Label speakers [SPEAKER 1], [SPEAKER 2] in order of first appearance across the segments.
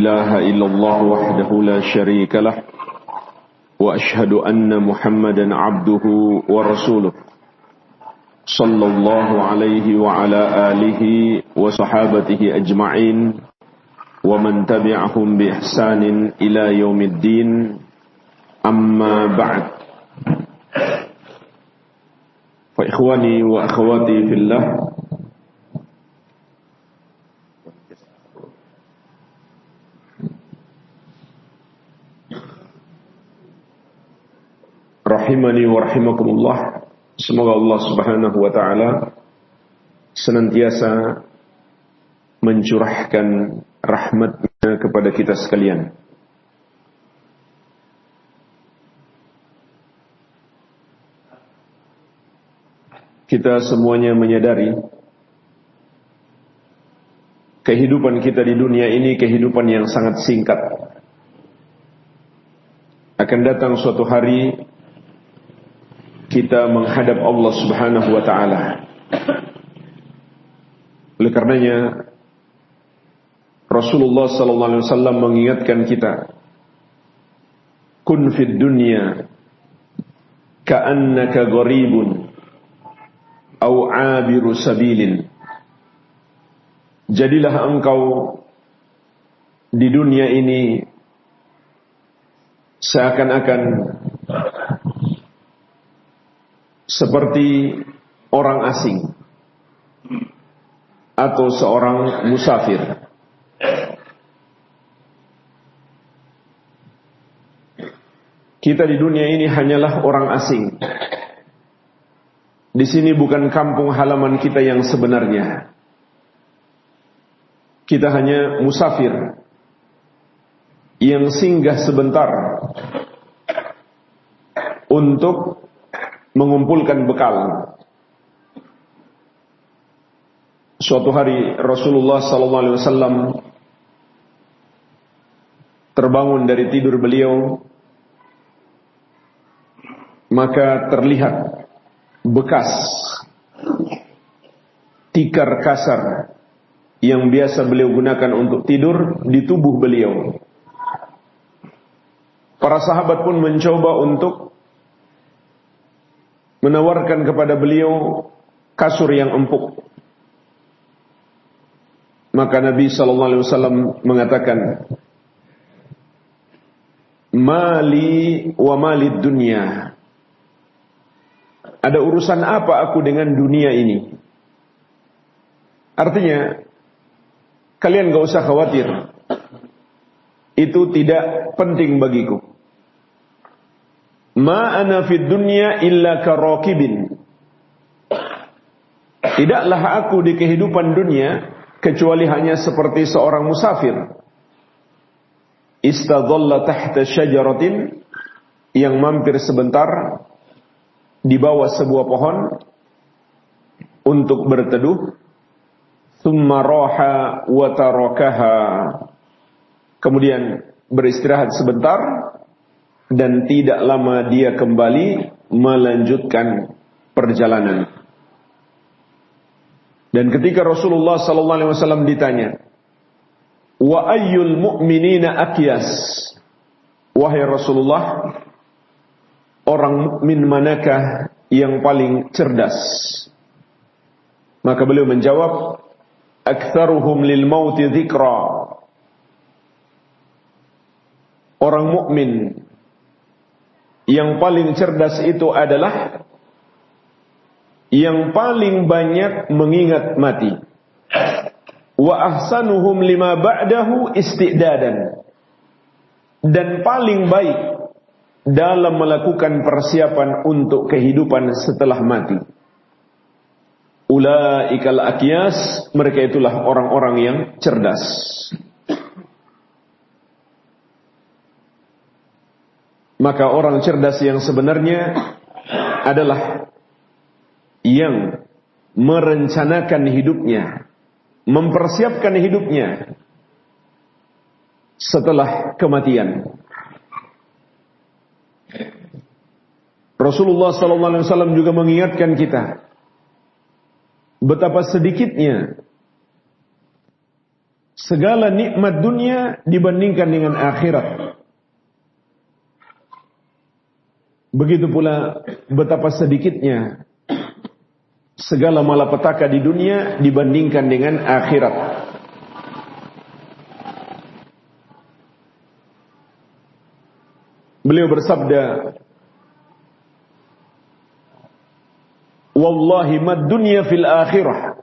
[SPEAKER 1] إله إلا الله وحده لا شريك له وأشهد أن محمدا عبده ورسوله صلى الله عليه وعلى آله وصحابته أجمعين ومن تبعهم بإحسان إلى يوم الدين أما بعد فإخواني وأخواتي في الله rahimani wa rahimakumullah. Semoga Allah subhanahu wa ta'ala senantiasa mencurahkan rahmatnya kepada kita sekalian. Kita semuanya menyadari kehidupan kita di dunia ini kehidupan yang sangat singkat. Akan datang suatu hari kita menghadap Allah subhanahu wa ta'ala. Oleh karenanya Rasulullah sallallahu alaihi wasallam mengingatkan kita, kun fid dunya ka'annaka gharibun au 'abiru sabilin. Jadilah engkau di dunia ini seakan-akan seperti orang asing atau seorang musafir. Kita di dunia ini hanyalah orang asing. Di sini bukan kampung halaman kita yang sebenarnya. Kita hanya musafir yang singgah sebentar untuk mengumpulkan bekal. Suatu hari Rasulullah sallallahu alaihi wasallam terbangun dari tidur beliau, maka terlihat bekas tikar kasar yang biasa beliau gunakan untuk tidur di tubuh beliau. Para sahabat pun mencoba untuk menawarkan kepada beliau kasur yang empuk. Maka Nabi sallallahu alaihi wasallam mengatakan, "Mali wa malid dunya." Ada urusan apa aku dengan dunia ini? Artinya, kalian gak usah khawatir. Itu tidak penting bagiku. Ma ana fid dunya illa karakibin. Tidaklah aku di kehidupan dunia kecuali hanya seperti seorang musafir. Istadhalla tahta syajaratin, yang mampir sebentar di bawah sebuah pohon untuk berteduh. Thumma raha wa tarakaha, kemudian beristirahat sebentar dan tidak lama dia kembali melanjutkan perjalanan. Dan ketika Rasulullah sallallahu alaihi wasallam ditanya, "Wa ayyul mu'minina aqyas?" Wahai Rasulullah, orang mukmin manakah yang paling cerdas? Maka beliau menjawab, "Aktsaruhum lil mauti dzikra." Orang mukmin yang paling cerdas itu adalah yang paling banyak mengingat mati. Wa ahsanuhum lima ba'dahu isti'dadan. Dan paling baik dalam melakukan persiapan untuk kehidupan setelah mati. Ulaikal aqyas, mereka itulah orang-orang yang cerdas. Maka orang cerdas yang sebenarnya adalah yang merencanakan hidupnya, mempersiapkan hidupnya setelah kematian. Rasulullah SAW juga mengingatkan kita betapa sedikitnya segala nikmat dunia dibandingkan dengan akhirat. Begitu pula betapa sedikitnya segala malapetaka di dunia dibandingkan dengan akhirat. Beliau bersabda, "Wallahi mad dunya fil akhirah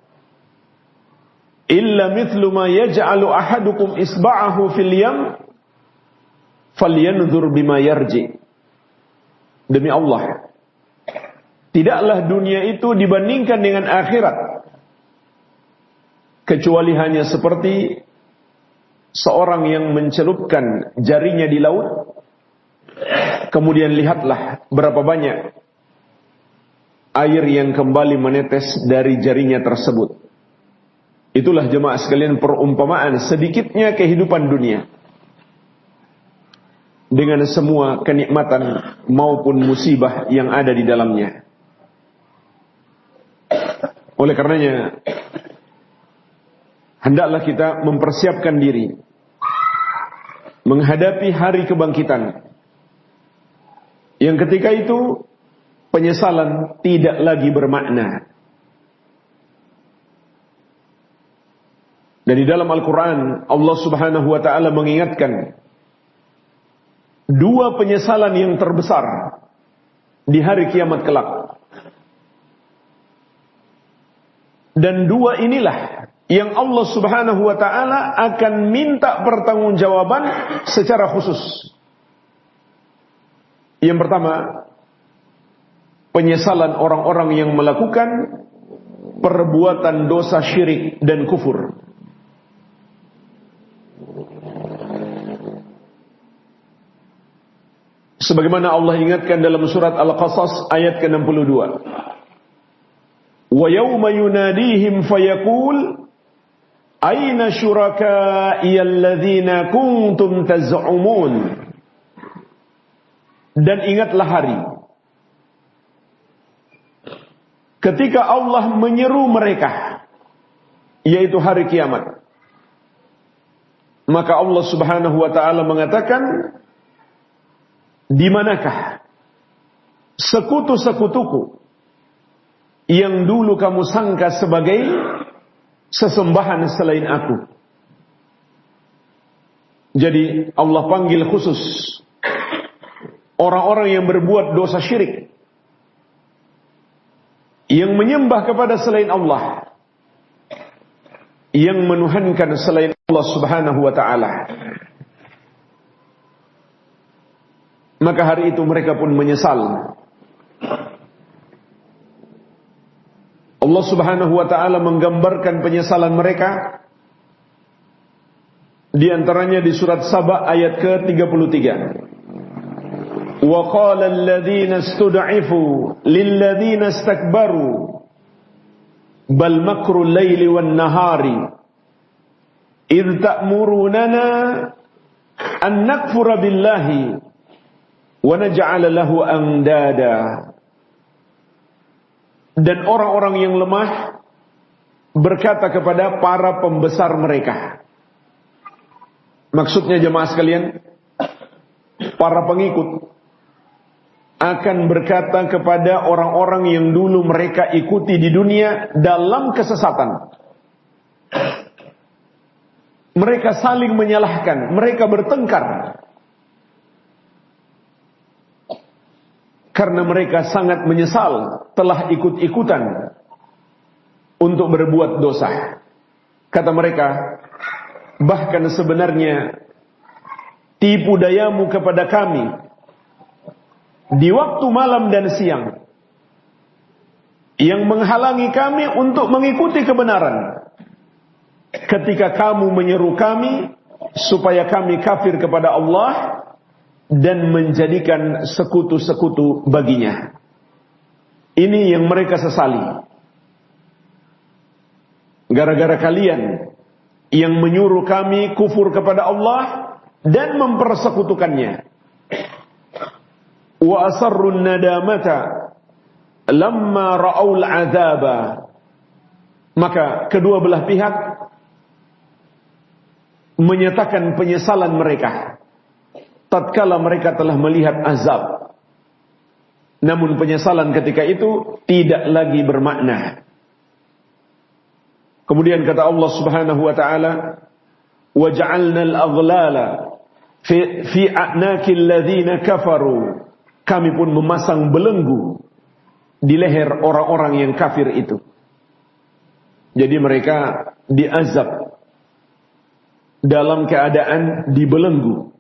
[SPEAKER 1] illa mithlu ma yaj'alu ahadukum isba'ahu fil yam falyanzur bima yarji." Demi Allah, tidaklah dunia itu dibandingkan dengan akhirat kecuali hanya seperti seorang yang mencelupkan jarinya di laut, kemudian lihatlah berapa banyak air yang kembali menetes dari jarinya tersebut. Itulah jemaah sekalian perumpamaan sedikitnya kehidupan dunia dengan semua kenikmatan maupun musibah yang ada di dalamnya. Oleh karenanya, hendaklah kita mempersiapkan diri menghadapi hari kebangkitan, yang ketika itu penyesalan tidak lagi bermakna. Dan di dalam Al-Quran Allah subhanahu wa ta'ala mengingatkan dua penyesalan yang terbesar di hari kiamat kelak. Dan dua inilah yang Allah subhanahu wa ta'ala akan minta pertanggungjawaban secara khusus. Yang pertama, penyesalan orang-orang yang melakukan perbuatan dosa syirik dan kufur. Sebagaimana Allah ingatkan dalam surat Al-Qasas ayat ke-62. Wa yawma yunadihim fayaqul aina syuraka'i alladhina kuntum taz'umun. Dan ingatlah hari ketika Allah menyeru mereka, yaitu hari kiamat. Maka Allah subhanahu wa ta'ala mengatakan, di manakah sekutu-sekutuku yang dulu kamu sangka sebagai sesembahan selain aku? Jadi Allah panggil khusus orang-orang yang berbuat dosa syirik, yang menyembah kepada selain Allah, yang menuhankan selain Allah subhanahu wa ta'ala. Maka hari itu mereka pun menyesal. Allah subhanahu wa ta'ala menggambarkan penyesalan mereka di antaranya di surat Saba ayat ke-33. Wa qala alladhina istud'ifu lilladhina istakbaru bal makru al-laili wan nahari idh ta'murunana an nakfura billahi wa naj'ala lahu andada. Dan orang-orang yang lemah berkata kepada para pembesar mereka. Maksudnya jemaah sekalian, para pengikut akan berkata kepada orang-orang yang dulu mereka ikuti di dunia dalam kesesatan. Mereka saling menyalahkan, mereka bertengkar karena mereka sangat menyesal telah ikut-ikutan untuk berbuat dosa. Kata mereka, bahkan sebenarnya tipu dayamu kepada kami di waktu malam dan siang yang menghalangi kami untuk mengikuti kebenaran. Ketika kamu menyeru kami supaya kami kafir kepada Allah dan menjadikan sekutu-sekutu baginya. Ini yang mereka sesali. Gara-gara kalian yang menyuruh kami kufur kepada Allah dan mempersekutukannya. Wa asarrun nadamata lamma ra'aul azaba. Maka kedua belah pihak menyatakan penyesalan mereka tatkala mereka telah melihat azab. Namun penyesalan ketika itu tidak lagi bermakna. Kemudian kata Allah Subhanahu wa taala, "Waja'alna al-aghlala fi a'naqil ladzina kafaru." Kami pun memasang belenggu di leher orang-orang yang kafir itu. Jadi mereka diazab dalam keadaan dibelenggu.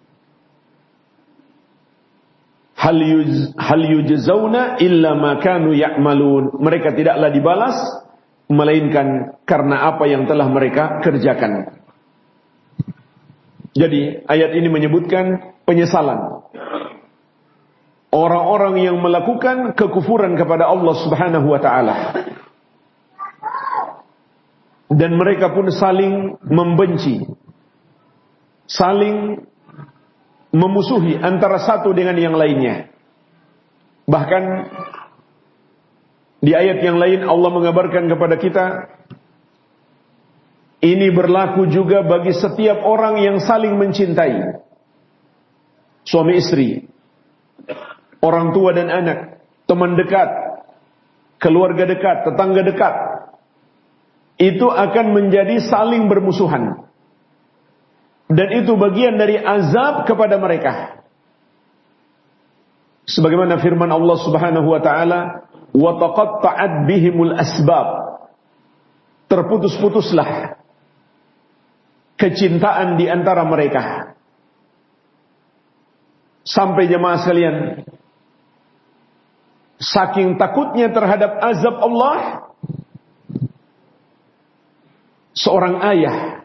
[SPEAKER 1] Hal yujzauna illa ma kanu ya'malun. Mereka tidaklah dibalas melainkan karena apa yang telah mereka kerjakan. Jadi ayat ini menyebutkan penyesalan orang-orang yang melakukan kekufuran kepada Allah Subhanahu wa taala. Dan mereka pun saling membenci, saling memusuhi antara satu dengan yang lainnya. Bahkan di ayat yang lain Allah mengabarkan kepada kita, ini berlaku juga bagi setiap orang yang saling mencintai. Suami istri, orang tua dan anak, teman dekat, keluarga dekat, tetangga dekat, itu akan menjadi saling bermusuhan. Dan itu bagian dari azab kepada mereka. Sebagaimana firman Allah Subhanahu wa taala, "Wa taqatta'at bihimul asbab." Terputus-putuslah kecintaan di antara mereka. Sampai jemaah sekalian, saking takutnya terhadap azab Allah, seorang ayah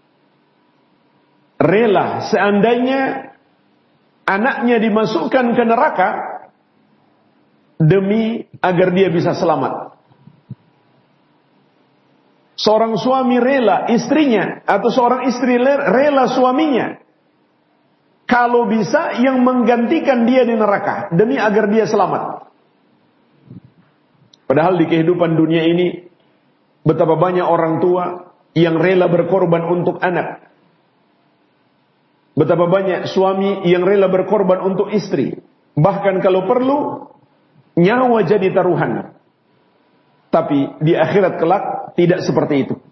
[SPEAKER 1] rela seandainya anaknya dimasukkan ke neraka demi agar dia bisa selamat. Seorang suami rela istrinya, atau seorang istri rela suaminya, kalau bisa yang menggantikan dia di neraka demi agar dia selamat. Padahal di kehidupan dunia ini betapa banyak orang tua yang rela berkorban untuk anak. Betapa banyak suami yang rela berkorban untuk istri. Bahkan kalau perlu, nyawa jadi taruhan. Tapi di akhirat kelak tidak seperti itu.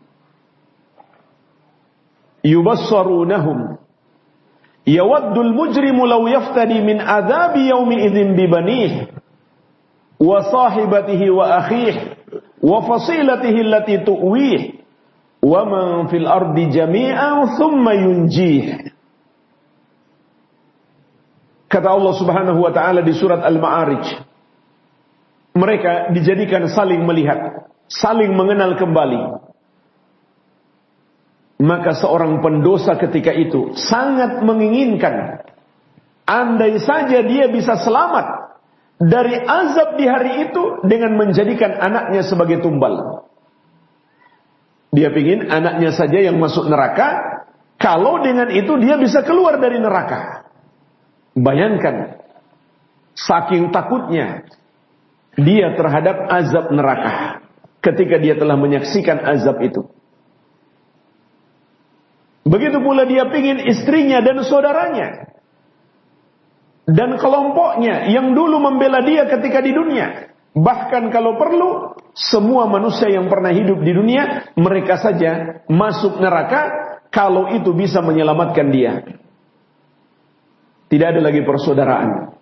[SPEAKER 1] Yubassarunahum. Yawaddul mujrimu law yaftadi min adzabi yaumi idzin bibanih. Wa sahibatihi wa akhih. Wa fasilatihi allati tu'wih. Wa man fil ardi jami'an thumma yunjih. Kata Allah Subhanahu wa taala di surat Al-Ma'arij, mereka dijadikan saling melihat, saling mengenal kembali. Maka seorang pendosa ketika itu sangat menginginkan, andai saja dia bisa selamat dari azab di hari itu dengan menjadikan anaknya sebagai tumbal. Dia ingin anaknya saja yang masuk neraka, kalau dengan itu dia bisa keluar dari neraka. Bayangkan, saking takutnya dia terhadap azab neraka ketika dia telah menyaksikan azab itu. Begitu pula dia ingin istrinya dan saudaranya dan kelompoknya yang dulu membela dia ketika di dunia. Bahkan kalau perlu, semua manusia yang pernah hidup di dunia, mereka saja masuk neraka kalau itu bisa menyelamatkan dia. Tidak ada lagi persaudaraan.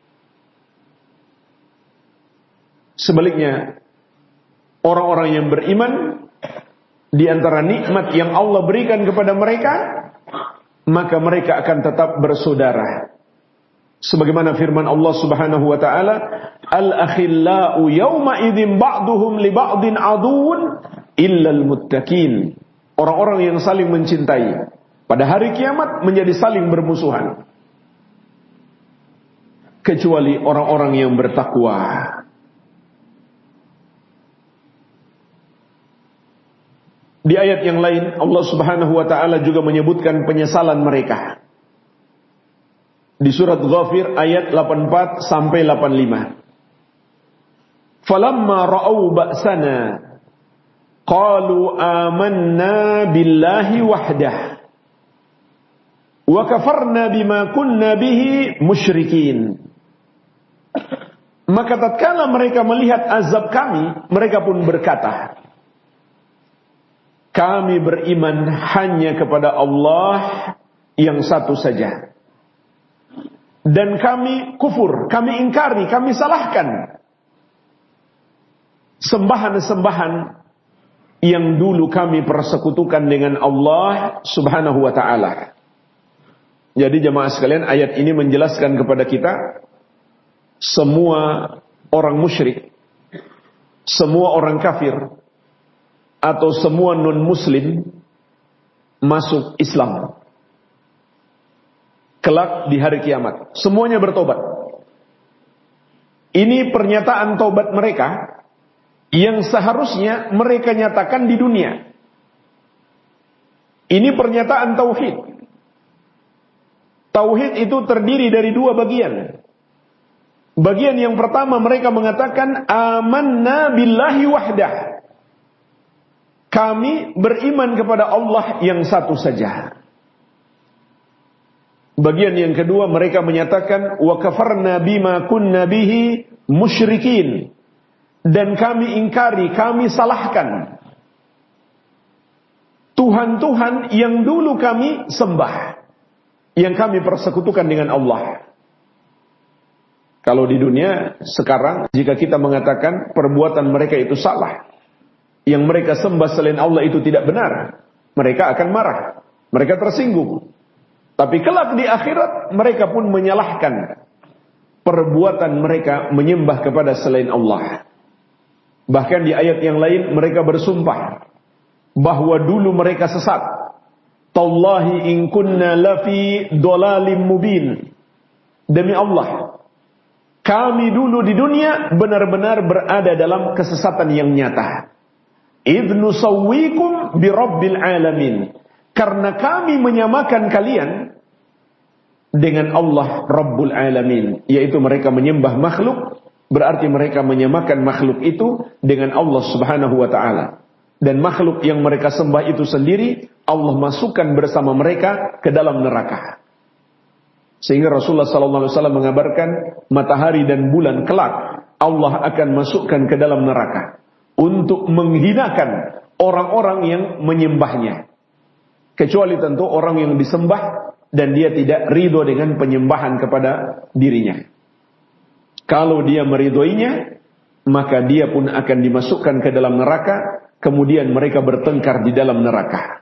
[SPEAKER 1] Sebaliknya, orang-orang yang beriman, di antara nikmat yang Allah berikan kepada mereka, maka mereka akan tetap bersaudara. Sebagaimana firman Allah Subhanahu wa taala, "Al-akhillau yawma idzin ba'duhum li ba'din aduwwun illal muttaqin." Orang-orang yang saling mencintai pada hari kiamat menjadi saling bermusuhan, kecuali orang-orang yang bertakwa. Di ayat yang lain Allah Subhanahu wa taala juga menyebutkan penyesalan mereka. Di surat Ghafir ayat 84 sampai 85. Falamma ra'au ba'sana qalu amanna billahi wahdah wa kafarna bima kunna bihi musyrikin. Maka tatkala mereka melihat azab kami, mereka pun berkata, kami beriman hanya kepada Allah yang satu saja. Dan kami kufur, kami ingkari, kami salahkan sembahan-sembahan yang dulu kami persekutukan dengan Allah Subhanahu wa ta'ala. Jadi jemaah sekalian, ayat ini menjelaskan kepada kita, semua orang musyrik, semua orang kafir, atau semua non-muslim masuk Islam kelak di hari kiamat. Semuanya bertobat. Ini pernyataan tobat mereka yang seharusnya mereka nyatakan di dunia. Ini pernyataan tauhid. Tauhid itu terdiri dari dua bagian. Bagian yang pertama mereka mengatakan amanna billahi wahdah. Kami beriman kepada Allah yang satu saja. Bagian yang kedua mereka menyatakan wa kafarna bima kunna bihi musyrikin. Dan kami ingkari, kami salahkan Tuhan-Tuhan yang dulu kami sembah, yang kami persekutukan dengan Allah. Kalau di dunia sekarang, jika kita mengatakan perbuatan mereka itu salah, yang mereka sembah selain Allah itu tidak benar, mereka akan marah, mereka tersinggung. Tapi kelak di akhirat, mereka pun menyalahkan perbuatan mereka menyembah kepada selain Allah. Bahkan di ayat yang lain mereka bersumpah bahwa dulu mereka sesat. Tallahi in kunna lafi dolalim mubin. Demi Allah, kami dulu di dunia benar-benar berada dalam kesesatan yang nyata. Idh nusawwikum bi rabbil alamin. Karena kami menyamakan kalian dengan Allah Rabbul Alamin, yaitu mereka menyembah makhluk, berarti mereka menyamakan makhluk itu dengan Allah Subhanahu wa ta'ala. Dan makhluk yang mereka sembah itu sendiri Allah masukkan bersama mereka ke dalam neraka. Sehingga Rasulullah SAW mengabarkan matahari dan bulan kelak Allah akan masukkan ke dalam neraka untuk menghinakan orang-orang yang menyembahnya. Kecuali tentu orang yang disembah dan dia tidak ridho dengan penyembahan kepada dirinya. Kalau dia meridhoinya, maka dia pun akan dimasukkan ke dalam neraka, kemudian mereka bertengkar di dalam neraka.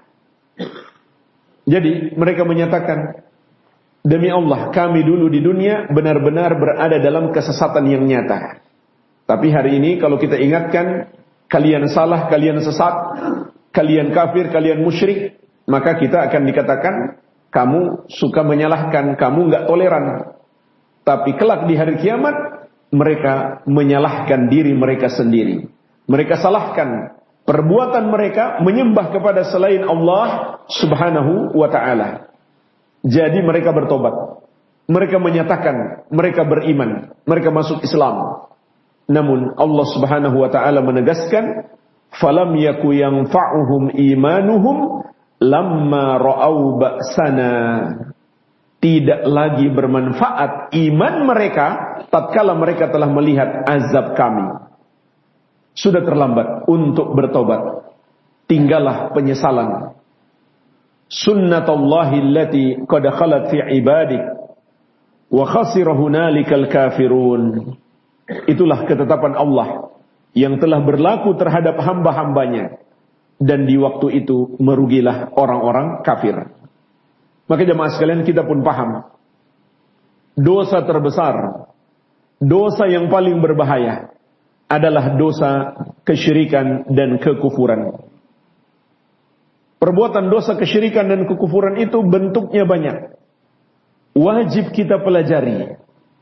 [SPEAKER 1] Jadi mereka menyatakan, demi Allah, kami dulu di dunia benar-benar berada dalam kesesatan yang nyata. Tapi hari ini kalau kita ingatkan, kalian salah, kalian sesat, kalian kafir, kalian musyrik, maka kita akan dikatakan, kamu suka menyalahkan, kamu enggak toleran. Tapi kelak di hari kiamat, mereka menyalahkan diri mereka sendiri. Mereka salahkan perbuatan mereka menyembah kepada selain Allah Subhanahu wa ta'ala. Jadi mereka bertobat. Mereka menyatakan, mereka beriman, mereka masuk Islam. Namun Allah Subhanahu wa ta'ala menegaskan, falam yaku yanfa'uhum imanuhum lamma ra'au ba'sana. Tidak lagi bermanfaat iman mereka tatkala mereka telah melihat azab kami. Sudah terlambat untuk bertobat. Tinggallah penyesalan. Sunnatullahi allati qad khalat fi ibadik wa khasira hunalikal kafirun. Itulah ketetapan Allah yang telah berlaku terhadap hamba-hambanya, dan di waktu itu merugilah orang-orang kafir. Maka jemaah sekalian, kita pun paham dosa terbesar, dosa yang paling berbahaya adalah dosa kesyirikan dan kekufuran. Perbuatan dosa kesyirikan dan kekufuran itu bentuknya banyak. Wajib kita pelajari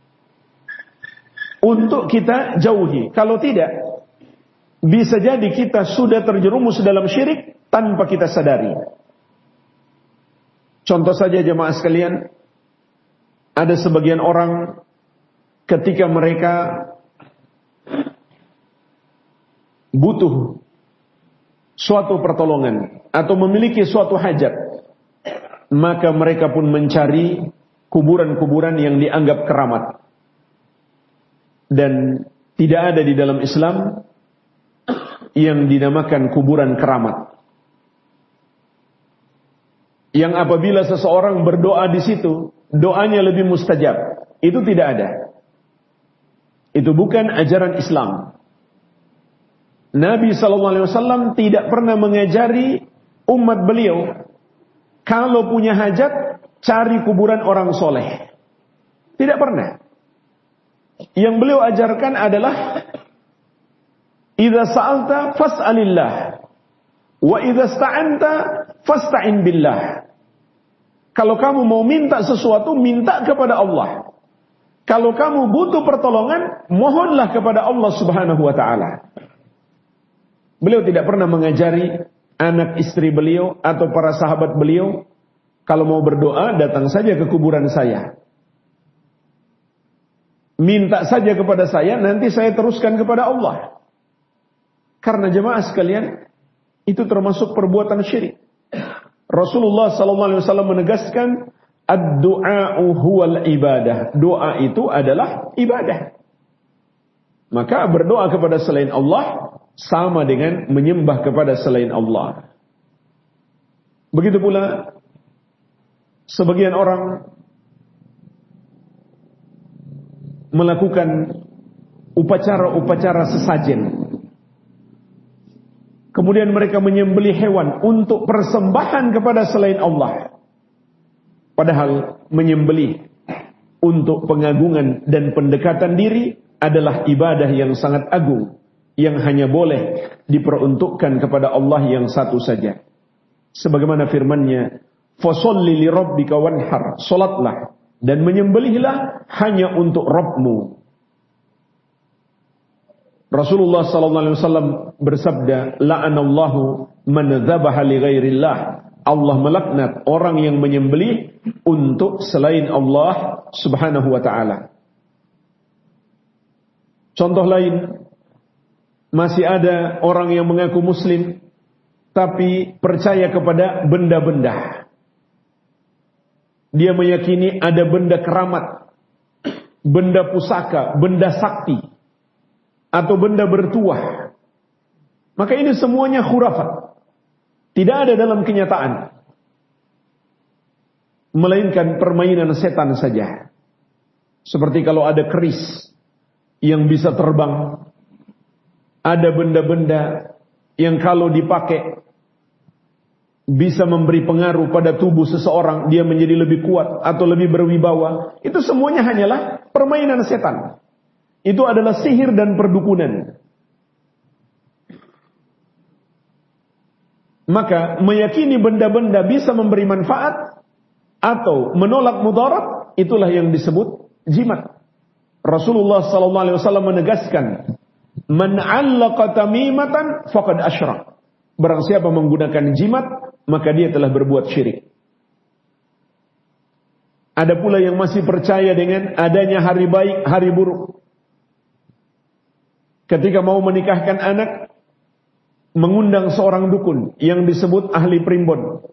[SPEAKER 1] untuk kita jauhi. Kalau tidak, bisa jadi kita sudah terjerumus dalam syirik tanpa kita sadari. Contoh saja jemaah sekalian, ada sebagian orang ketika mereka butuh suatu pertolongan atau memiliki suatu hajat, maka mereka pun mencari kuburan-kuburan yang dianggap keramat. Dan tidak ada di dalam Islam yang dinamakan kuburan keramat. Yang apabila seseorang berdoa di situ, doanya lebih mustajab. Itu tidak ada. Itu bukan ajaran Islam. Nabi SAW tidak pernah mengajari umat beliau, kalau punya hajat, cari kuburan orang soleh. Tidak pernah. Yang beliau ajarkan adalah, idza sa'alta fas'alillah, wa idza sta'anta fasta'in billah. Kalau kamu mau minta sesuatu, minta kepada Allah. Kalau kamu butuh pertolongan, mohonlah kepada Allah Subhanahu wa ta'ala. Beliau tidak pernah mengajari anak istri beliau atau para sahabat beliau, kalau mau berdoa, datang saja ke kuburan saya. Minta saja kepada saya, nanti saya teruskan kepada Allah. Karena jemaah sekalian, itu termasuk perbuatan syirik. Rasulullah SAW menegaskan, ad-du'a'u huwal ibadah. Doa itu adalah ibadah. Maka berdoa kepada selain Allah sama dengan menyembah kepada selain Allah. Begitu pula sebagian orang melakukan upacara-upacara sesajen. Kemudian mereka menyembelih hewan untuk persembahan kepada selain Allah. Padahal menyembelih untuk pengagungan dan pendekatan diri adalah ibadah yang sangat agung, yang hanya boleh diperuntukkan kepada Allah yang satu saja. Sebagaimana firman-Nya, "Fasholli li rabbika wanhar." Salatlah dan menyembelihlah hanya untuk Rabbmu. Rasulullah SAW bersabda, "La'anallahu man dzabaha li ghairillah." Allah melaknat orang yang menyembelih untuk selain Allah Subhanahu wa ta'ala. Contoh lain, masih ada orang yang mengaku muslim tapi percaya kepada benda-benda. Dia meyakini ada benda keramat, benda pusaka, benda sakti, atau benda bertuah. Maka ini semuanya khurafat. Tidak ada dalam kenyataan, melainkan permainan setan saja. Seperti kalau ada keris yang bisa terbang, ada benda-benda yang kalau dipakai bisa memberi pengaruh pada tubuh seseorang, dia menjadi lebih kuat atau lebih berwibawa. Itu semuanya hanyalah permainan setan. Itu adalah sihir dan perdukunan. Maka meyakini benda-benda bisa memberi manfaat atau menolak mudarat, itulah yang disebut jimat. Rasulullah SAW menegaskan, "Man 'allaqa tamimatan faqad asyrak." Barang siapa menggunakan jimat, maka dia telah berbuat syirik. Ada pula yang masih percaya dengan adanya hari baik, hari buruk. Ketika mau menikahkan anak, mengundang seorang dukun yang disebut ahli primbon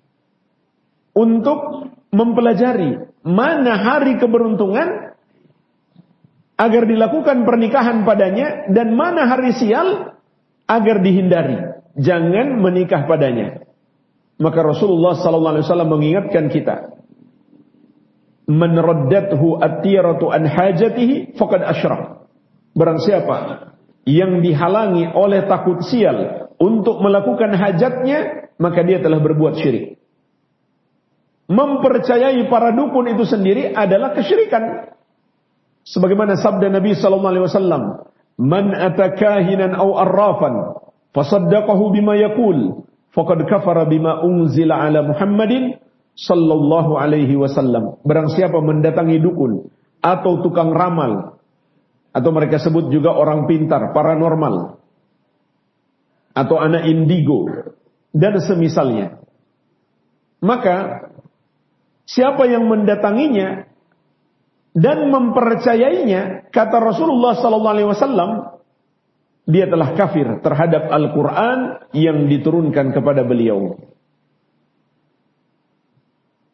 [SPEAKER 1] untuk mempelajari mana hari keberuntungan agar dilakukan pernikahan padanya dan mana hari sial agar dihindari, jangan menikah padanya. Maka Rasulullah SAW mengingatkan kita, "Man raddathu at-tiratu an hajatihi faqad asyrak." Barang siapa yang dihalangi oleh takut sial untuk melakukan hajatnya, maka dia telah berbuat syirik. Mempercayai para dukun itu sendiri adalah kesyirikan. Sebagaimana sabda Nabi SAW, "Man atakahinan aw arrafan fasaddaqahu bima yaqul faqad kafara bima unzila ala Muhammadin sallallahu alaihi wasallam." Barang siapa mendatangi dukun atau tukang ramal, atau mereka sebut juga orang pintar, paranormal, atau anak indigo, dan semisalnya, maka siapa yang mendatanginya dan mempercayainya, kata Rasulullah SAW, dia telah kafir terhadap Al-Quran yang diturunkan kepada beliau.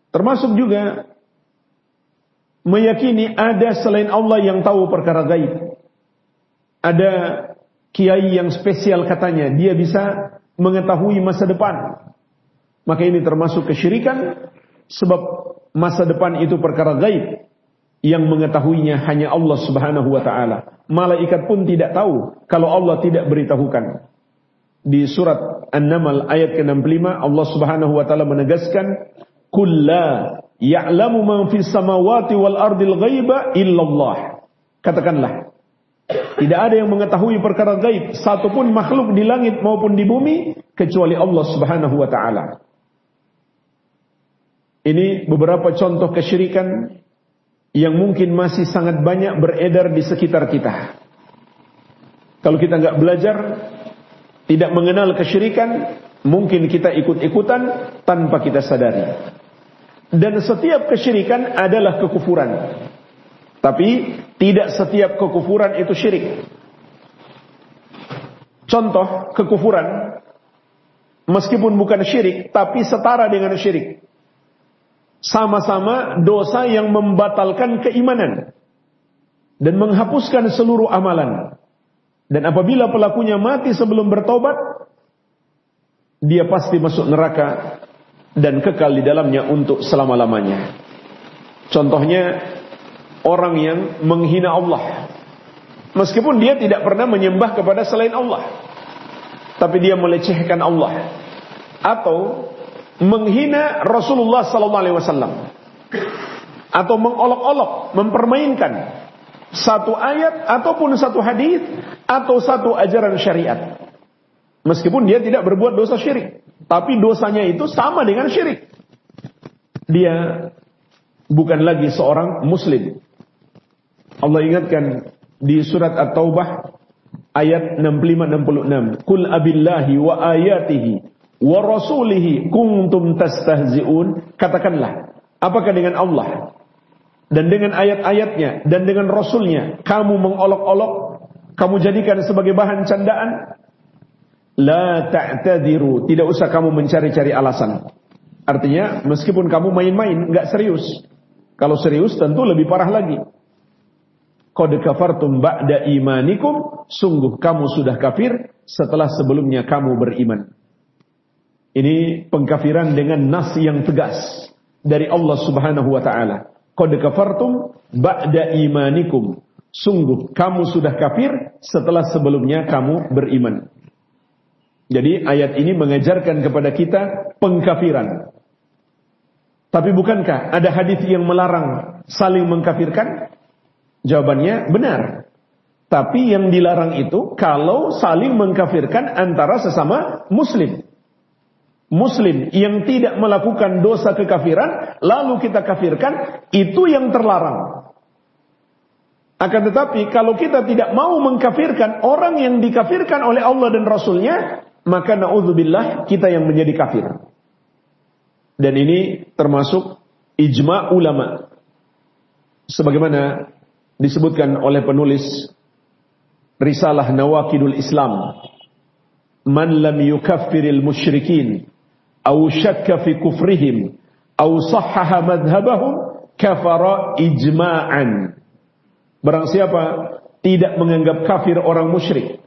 [SPEAKER 1] Termasuk juga meyakini ada selain Allah yang tahu perkara gaib. Ada kiai yang spesial katanya, dia bisa mengetahui masa depan. Maka ini termasuk kesyirikan, sebab masa depan itu perkara gaib yang mengetahuinya hanya Allah Subhanahu wa taala. Malaikat pun tidak tahu kalau Allah tidak beritahukan. Di surat An-Naml ayat ke-65 Allah Subhanahu wa taala menegaskan, "Qul la ya'lamu man fis samawati wal ardil ghaiba illallah." Katakanlah, tidak ada yang mengetahui perkara gaib satupun makhluk di langit maupun di bumi kecuali Allah Subhanahu wa taala. Ini beberapa contoh kesyirikan yang mungkin masih sangat banyak beredar di sekitar kita. Kalau kita nggak belajar, tidak mengenal kesyirikan, mungkin kita ikut-ikutan tanpa kita sadari. Dan setiap kesyirikan adalah kekufuran. Tapi tidak setiap kekufuran itu syirik. Contoh kekufuran, meskipun bukan syirik, tapi setara dengan syirik. Sama-sama dosa yang membatalkan keimanan dan menghapuskan seluruh amalan. Dan apabila pelakunya mati sebelum bertobat, dia pasti masuk neraka dan kekal di dalamnya untuk selama-lamanya. Contohnya orang yang menghina Allah, meskipun dia tidak pernah menyembah kepada selain Allah, tapi dia melecehkan Allah atau menghina Rasulullah sallallahu alaihi wasallam, atau mengolok-olok, mempermainkan satu ayat ataupun satu hadis atau satu ajaran syariat. Meskipun dia tidak berbuat dosa syirik, tapi dosanya itu sama dengan syirik. Dia bukan lagi seorang muslim. Allah ingatkan di surat At-Taubah ayat 65-66, "Qul abillahi wa ayatihi wa rasulihi kuntum tastahzi'un." Katakanlah, apakah dengan Allah dan dengan ayat-ayatnya dan dengan Rasulnya kamu mengolok-olok, kamu jadikan sebagai bahan candaan? La ta'tadiru, tidak usah kamu mencari-cari alasan. Artinya, meskipun kamu main-main, enggak serius. Kalau serius tentu lebih parah lagi. Qad kafartum ba'da imanikum, sungguh kamu sudah kafir setelah sebelumnya kamu beriman. Ini pengkafiran dengan nas yang tegas dari Allah Subhanahu wa taala. Qad kafartum ba'da imanikum, sungguh kamu sudah kafir setelah sebelumnya kamu beriman. Jadi ayat ini mengajarkan kepada kita pengkafiran. Tapi bukankah ada hadis yang melarang saling mengkafirkan? Jawabannya benar. Tapi yang dilarang itu kalau saling mengkafirkan antara sesama muslim. Muslim yang tidak melakukan dosa kekafiran lalu kita kafirkan, itu yang terlarang. Akan tetapi kalau kita tidak mau mengkafirkan orang yang dikafirkan oleh Allah dan Rasulnya, maka na'udzubillah kita yang menjadi kafir. Dan ini termasuk ijma' ulama. Sebagaimana disebutkan oleh penulis Risalah Nawaqidul Islam, "Man lam yukaffiril musyrikin aw syakka fi kufrihim aw sahhaha madhhabahum kafara ijma'an." Barang siapa tidak menganggap kafir orang musyrik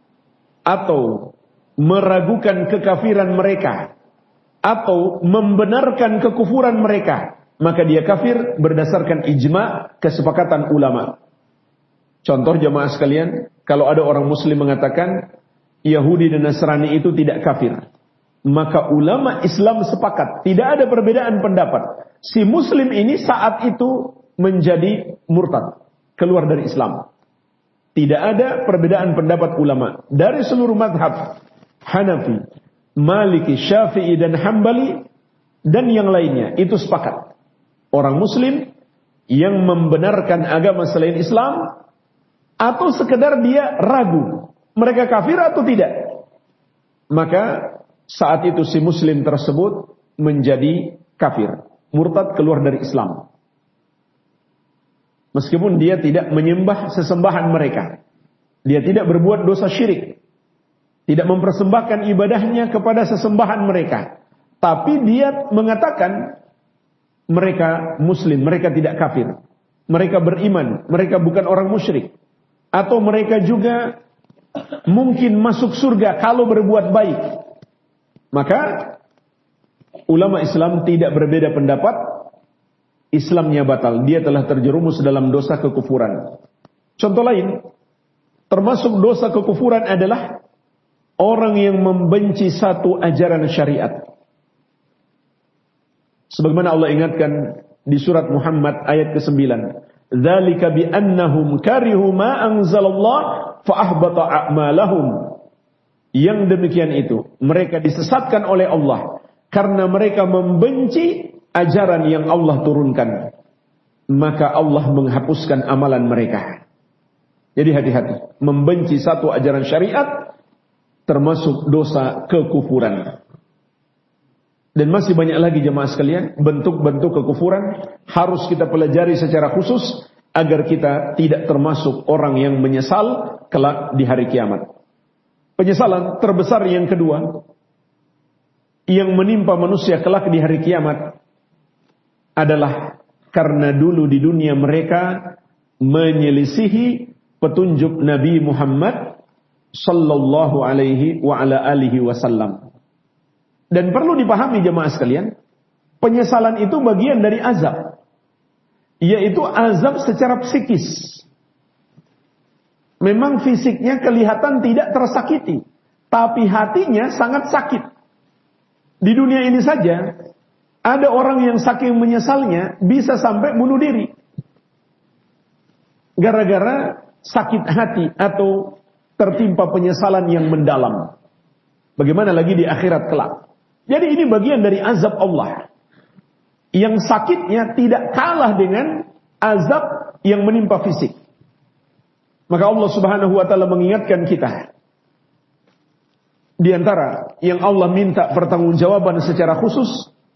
[SPEAKER 1] atau meragukan kekafiran mereka atau membenarkan kekufuran mereka, maka dia kafir berdasarkan ijma' kesepakatan ulama. Contoh jemaah sekalian, kalau ada orang muslim mengatakan Yahudi dan Nasrani itu tidak kafir, maka ulama Islam sepakat, tidak ada perbedaan pendapat. Si muslim ini saat itu menjadi murtad, keluar dari Islam. Tidak ada perbedaan pendapat ulama dari seluruh mazhab, Hanafi, Maliki, Syafi'i dan Hambali dan yang lainnya, itu sepakat. Orang muslim yang membenarkan agama selain Islam atau sekedar dia ragu mereka kafir atau tidak, maka saat itu si muslim tersebut menjadi kafir, murtad, keluar dari Islam. Meskipun dia tidak menyembah sesembahan mereka, dia tidak berbuat dosa syirik, tidak mempersembahkan ibadahnya kepada sesembahan mereka, tapi dia mengatakan mereka muslim, mereka tidak kafir. Mereka beriman, mereka bukan orang musyrik. Atau mereka juga mungkin masuk surga kalau berbuat baik. Maka ulama Islam tidak berbeda pendapat, Islamnya batal, dia telah terjerumus dalam dosa kekufuran. Contoh lain, termasuk dosa kekufuran adalah orang yang membenci satu ajaran syariat. Sebagaimana Allah ingatkan di surat Muhammad ayat ke-9, "Dzalika bi annahum karihu ma anzalallah fa ahbata a'malahum." Yang demikian itu, mereka disesatkan oleh Allah karena mereka membenci ajaran yang Allah turunkan, maka Allah menghapuskan amalan mereka. Jadi hati-hati, membenci satu ajaran syariat termasuk dosa kekufuran. Dan masih banyak lagi jemaah sekalian, bentuk-bentuk kekufuran harus kita pelajari secara khusus agar kita tidak termasuk orang yang menyesal kelak di hari kiamat. Penyesalan terbesar yang kedua yang menimpa manusia kelak di hari kiamat adalah karena dulu di dunia mereka menyelisihi petunjuk Nabi Muhammad sallallahu alaihi wa ala alihi wasallam. Dan perlu dipahami jemaah sekalian, penyesalan itu bagian dari azab, yaitu azab secara psikis. Memang fisiknya kelihatan tidak tersakiti, tapi hatinya sangat sakit. Di dunia ini saja ada orang yang saking menyesalnya bisa sampai bunuh diri gara-gara sakit hati atau tertimpa penyesalan yang mendalam. Bagaimana lagi di akhirat kelak? Jadi ini bagian dari azab Allah yang sakitnya tidak kalah dengan azab yang menimpa fisik. Maka Allah Subhanahu wa taala mengingatkan kita, di antara yang Allah minta pertanggungjawaban secara khusus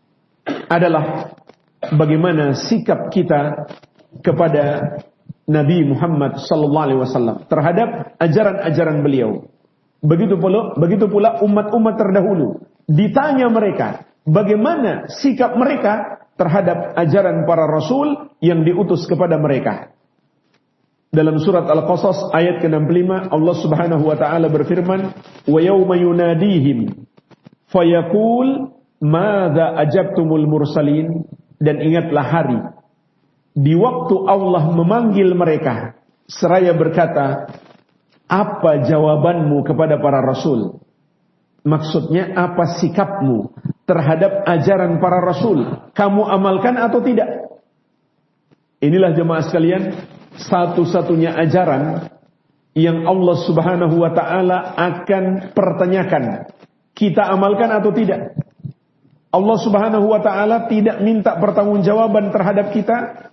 [SPEAKER 1] adalah bagaimana sikap kita kepada Nabi Muhammad sallallahu alaihi wasallam terhadap ajaran-ajaran beliau. Begitu pula umat-umat terdahulu ditanya mereka bagaimana sikap mereka terhadap ajaran para rasul yang diutus kepada mereka. Dalam surat Al-Qasas ayat ke-65 Allah Subhanahu wa taala berfirman, "Wa yauma yunadihim fayaqul madza ajabtumul mursalin." Dan ingatlah hari di waktu Allah memanggil mereka seraya berkata, "Apa jawabanmu kepada para rasul?" Maksudnya apa sikapmu terhadap ajaran para rasul? Kamu amalkan atau tidak? Inilah jemaah sekalian, satu-satunya ajaran yang Allah Subhanahu wa taala akan pertanyakan, kita amalkan atau tidak? Allah Subhanahu wa taala tidak minta pertanggungjawaban terhadap kita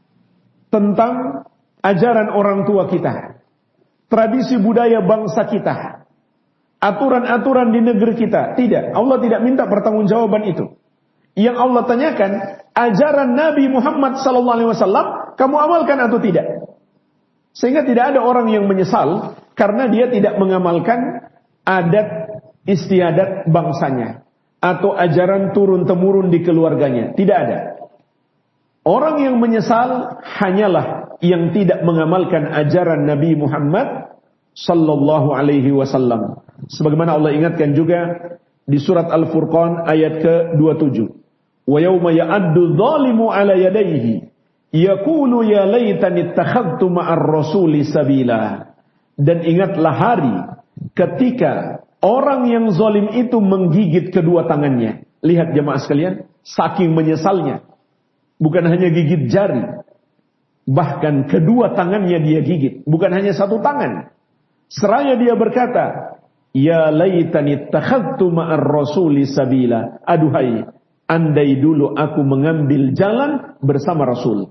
[SPEAKER 1] tentang ajaran orang tua kita, tradisi budaya bangsa kita, aturan-aturan di negeri kita. Tidak, Allah tidak minta pertanggungjawaban itu. Yang Allah tanyakan, ajaran Nabi Muhammad SAW, kamu amalkan atau tidak? Sehingga tidak ada orang yang menyesal karena dia tidak mengamalkan adat istiadat bangsanya atau ajaran turun-temurun di keluarganya. Tidak ada. Orang yang menyesal hanyalah yang tidak mengamalkan ajaran Nabi Muhammad sallallahu alaihi wasallam. Sebagaimana Allah ingatkan juga di surat Al-Furqan ayat ke-27. Wa yauma ya'addu dzalimu 'ala yadayhi yaqulu ya laitani ittakhadtu ma'ar rasuli sabila. Dan ingatlah hari ketika orang yang zalim itu menggigit kedua tangannya. Lihat jemaah sekalian, saking menyesalnya. Bukan hanya gigit jari, bahkan kedua tangannya dia gigit. Bukan hanya satu tangan. Seraya dia berkata, ya laitani ittakhadtu ma'ar rasuli sabila. Aduhai, andai dulu aku mengambil jalan bersama Rasul.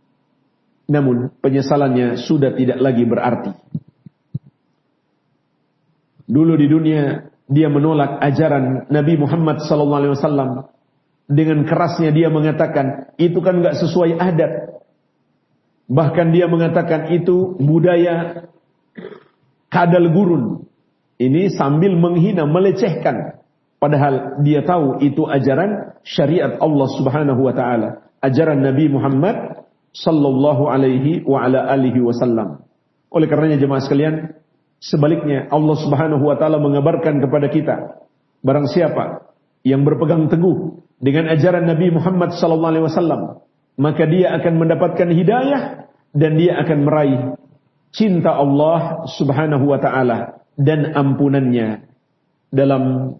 [SPEAKER 1] Namun penyesalannya sudah tidak lagi berarti. Dulu di dunia dia menolak ajaran Nabi Muhammad SAW. Dengan kerasnya dia mengatakan, itu kan gak sesuai adat. Bahkan dia mengatakan itu budaya kadal gurun. Ini sambil menghina, melecehkan. Padahal dia tahu itu ajaran syariat Allah Subhanahu wa ta'ala. ajaran Nabi Muhammad sallallahu alaihi wa ala alihi wasallam. Oleh karenanya jemaah sekalian, sebaliknya Allah Subhanahu wa taala mengabarkan kepada kita, barang siapa yang berpegang teguh dengan ajaran Nabi Muhammad sallallahu alaihi wasallam, maka dia akan mendapatkan hidayah dan dia akan meraih cinta Allah Subhanahu wa taala dan ampunannya. Dalam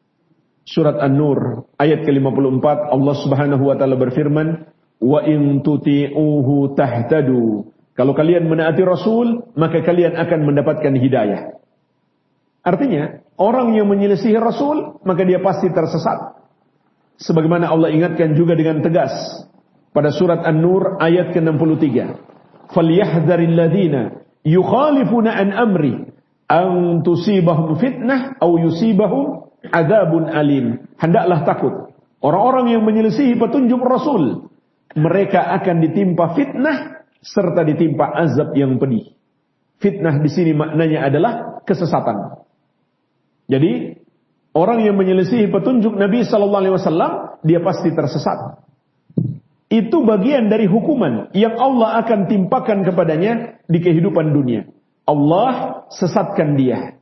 [SPEAKER 1] surat An-Nur ayat ke-54 Allah Subhanahu wa taala berfirman, "Wa in tuti'uhu tahtadu." Kalau kalian menaati Rasul, maka kalian akan mendapatkan hidayah. Artinya, orang yang menyelisihi Rasul, maka dia pasti tersesat. Sebagaimana Allah ingatkan juga dengan tegas pada surat An-Nur ayat ke-63. "Falyahdharil ladzina yukhalifuna an amri an tusibahum fitnah aw yusibahum adzabun alim." Hendaklah takut orang-orang yang menyelisihi petunjuk Rasul, mereka akan ditimpa fitnah serta ditimpa azab yang pedih. Fitnah di sini maknanya adalah kesesatan. Jadi orang yang menyelisihi petunjuk Nabi sallallahu alaihi wasallam, dia pasti tersesat. Itu bagian dari hukuman yang Allah akan timpakan kepadanya di kehidupan dunia. Allah sesatkan dia.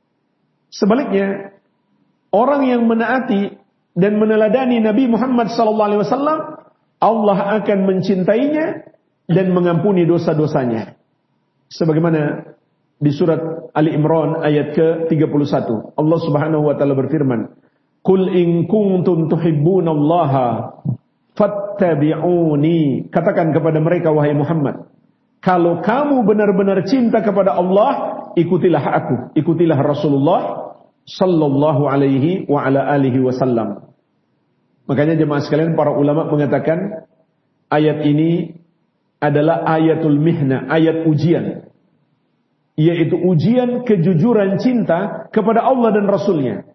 [SPEAKER 1] Sebaliknya, orang yang menaati dan meneladani Nabi Muhammad SAW, Allah akan mencintainya dan mengampuni dosa-dosanya. Sebagaimana di surat Ali Imran ayat ke-31, Allah Subhanahu wa taala berfirman, "Qul in kuntum tuhibbunallaha fattabi'uni." Katakan kepada mereka, wahai Muhammad, kalau kamu benar-benar cinta kepada Allah, ikutilah aku, ikutilah Rasulullah sallallahu alaihi wa ala alihi wasallam. Makanya jemaah sekalian, para ulama mengatakan ayat ini adalah ayatul mihna, ayat ujian, yaitu ujian kejujuran cinta kepada Allah dan Rasulnya.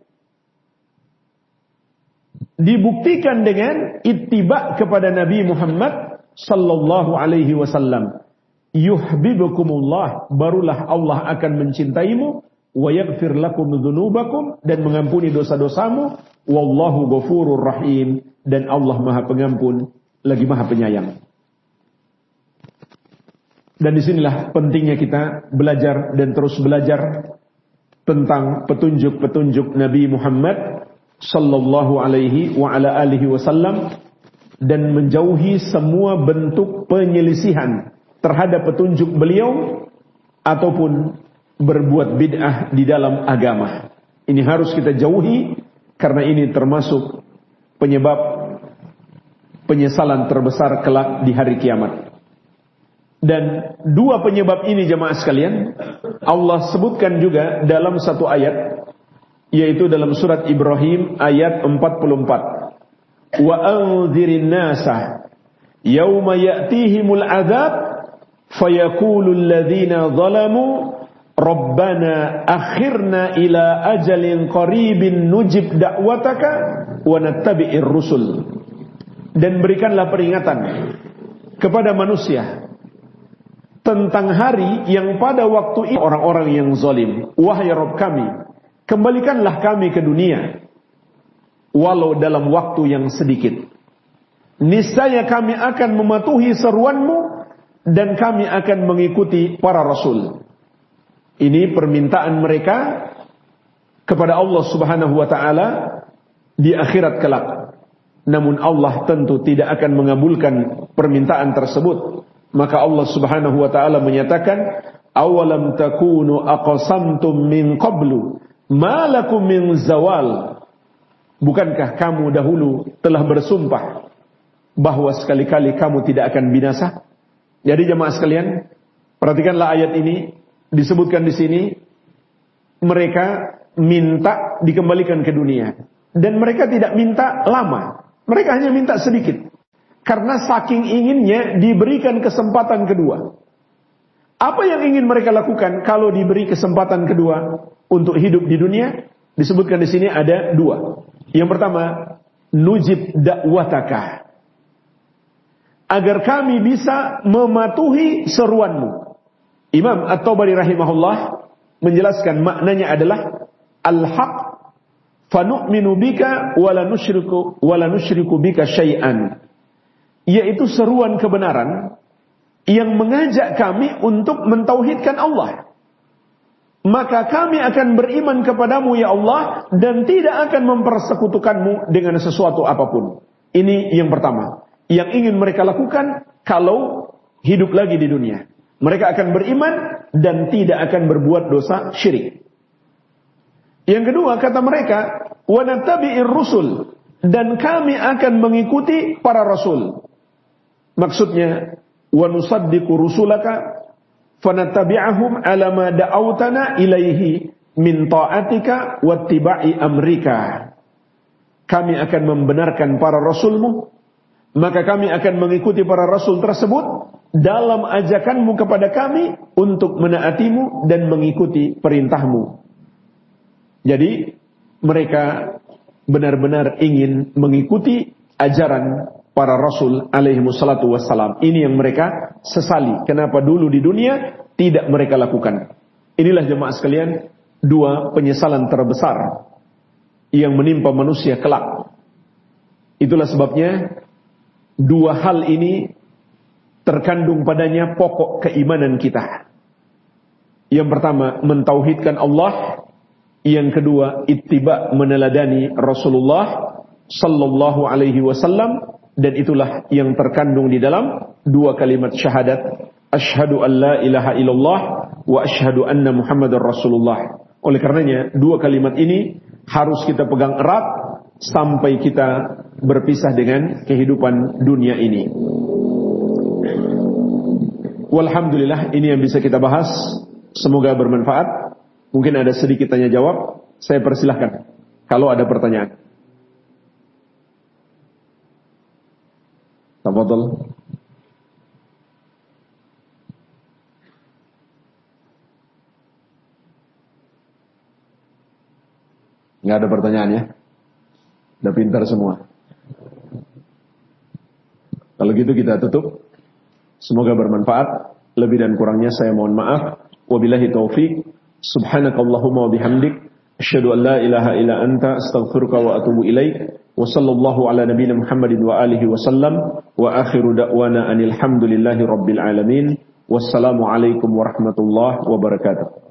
[SPEAKER 1] Dibuktikan dengan ittiba kepada Nabi Muhammad sallallahu alaihi wasallam. Yuhibbukumullah, barulah Allah akan mencintaimu, wa yaghfir lakum dzunubakum, dan mengampuni dosa-dosamu, wallahu ghafurur rahim, dan Allah Maha Pengampun lagi Maha Penyayang. Dan disinilah pentingnya kita belajar dan terus belajar tentang petunjuk-petunjuk Nabi Muhammad sallallahu alaihi wa ala alihi wasallam, dan menjauhi semua bentuk penyelisihan terhadap petunjuk beliau ataupun berbuat bid'ah di dalam agama. Ini harus kita jauhi karena ini termasuk penyebab penyesalan terbesar kelak di hari kiamat. Dan dua penyebab ini jemaah sekalian Allah sebutkan juga dalam satu ayat, yaitu dalam surat Ibrahim ayat 44. Wa anzirin nasa yauma ya'tihimul adzab fayaqulul ladzina zalamu rabbana akhirna ila ajalin qaribin nujib da'wataka wa nattabi'ir rusul. Dan berikanlah peringatan kepada manusia tentang hari yang pada waktu itu orang-orang yang zalim, wahai Rabb kami, kembalikanlah kami ke dunia walau dalam waktu yang sedikit. Niscaya kami akan mematuhi seruanmu dan kami akan mengikuti para rasul. Ini permintaan mereka kepada Allah Subhanahu wa taala di akhirat kelak. Namun Allah tentu tidak akan mengabulkan permintaan tersebut. Maka Allah Subhanahu wa taala menyatakan, "Awalam takunu aqsamtum min qablu ma lakum min zawal." Bukankah kamu dahulu telah bersumpah bahwa sekali-kali kamu tidak akan binasa? Jadi jemaah sekalian, perhatikanlah ayat ini, disebutkan di sini mereka minta dikembalikan ke dunia, dan mereka tidak minta lama, mereka hanya minta sedikit. Karena saking inginnya diberikan kesempatan kedua. Apa yang ingin mereka lakukan kalau diberi kesempatan kedua untuk hidup di dunia? Disebutkan di sini ada dua. Yang pertama, nujib da'wataka, agar kami bisa mematuhi seruanmu. Imam At-Tabari rahimahullah menjelaskan maknanya adalah al-haq fanu'minu bika wala nusyriku bika syai'an. yaitu seruan kebenaran yang mengajak kami untuk mentauhidkan Allah. Maka kami akan beriman kepadamu ya Allah dan tidak akan mempersekutukanmu dengan sesuatu apapun. Ini yang pertama yang ingin mereka lakukan kalau hidup lagi di dunia. Mereka akan beriman dan tidak akan berbuat dosa syirik. Yang kedua kata mereka, wa nattabi'ir rusul, dan kami akan mengikuti para rasul. Maksudnya, wa nusaddiqu rusulaka fanattabi'ahum ala ma da'autana ilaihi min ta'atika wattiba'i amrika. Kami akan membenarkan para rasulmu, maka kami akan mengikuti para rasul tersebut dalam ajakanmu kepada kami untuk menaatimu dan mengikuti perintahmu. Jadi mereka benar-benar ingin mengikuti ajaran para rasul alaihi wassalatu wassalam. Ini yang mereka sesali. Kenapa dulu di dunia tidak mereka lakukan. Inilah jemaah sekalian, dua penyesalan terbesar yang menimpa manusia kelak. Itulah sebabnya dua hal ini terkandung padanya pokok keimanan kita. Yang pertama, mentauhidkan Allah. Yang kedua, ittiba, meneladani Rasulullah sallallahu alaihi wasallam. Dan itulah yang terkandung di dalam dua kalimat syahadat, asyhadu an la ilaha illallah wa asyhadu anna muhammadar rasulullah. Oleh karenanya dua kalimat ini harus kita pegang erat sampai kita berpisah dengan kehidupan dunia ini. Walhamdulillah, ini yang bisa kita bahas. Semoga bermanfaat. Mungkin ada sedikit tanya jawab. Saya persilahkan kalau ada pertanyaan. Tafadhol. Nggak ada pertanyaan ya? Udah pintar semua. Kalau gitu kita tutup. Semoga bermanfaat. Lebih dan kurangnya saya mohon maaf. Wabillahi taufiq. Subhanakallahumma wa bihamdik. Asyhadu an la ilaha illa anta astaghfiruka wa atubu ilaik. Wa sallallahu ala nabiyyina Muhammadin wa alihi wa sallam. Wa akhiru da'wana anil hamdulillahi rabbil alamin. Wassalamu alaikum warahmatullahi wabarakatuh.